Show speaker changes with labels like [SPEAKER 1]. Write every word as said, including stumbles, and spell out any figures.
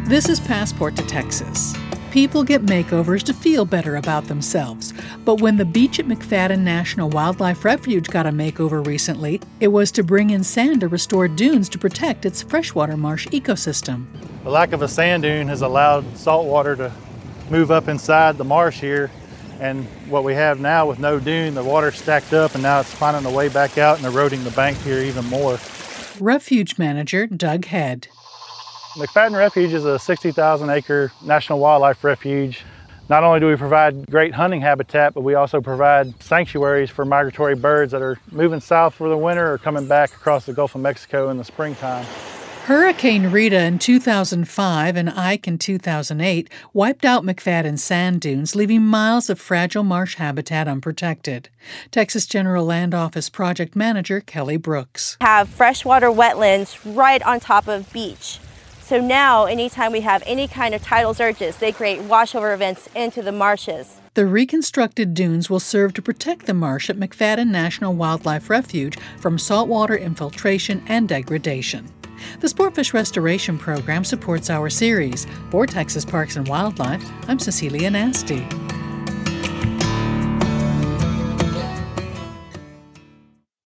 [SPEAKER 1] This is Passport to Texas. People get makeovers to feel better about themselves. But when the beach at McFadden National Wildlife Refuge got a makeover recently, it was to bring in sand to restore dunes to protect its freshwater marsh ecosystem.
[SPEAKER 2] The lack of a sand dune has allowed salt water to move up inside the marsh here. And what we have now with no dune, the water's stacked up and now it's finding a way back out and eroding the bank here even more.
[SPEAKER 1] Refuge Manager Doug Head.
[SPEAKER 2] McFadden Refuge is a sixty thousand acre national wildlife refuge. Not only do we provide great hunting habitat, but we also provide sanctuaries for migratory birds that are moving south for the winter or coming back across the Gulf of Mexico in the springtime.
[SPEAKER 1] Hurricane Rita in two thousand five and Ike in two thousand eight wiped out McFadden sand dunes, leaving miles of fragile marsh habitat unprotected. Texas General Land Office Project Manager Kelly Brooks.
[SPEAKER 3] Have freshwater wetlands right on top of beach. So now, anytime we have any kind of tidal surges, they create washover events into the marshes.
[SPEAKER 1] The reconstructed dunes will serve to protect the marsh at McFadden National Wildlife Refuge from saltwater infiltration and degradation. The Sportfish Restoration Program supports our series. For Texas Parks and Wildlife, I'm Cecilia Nasty.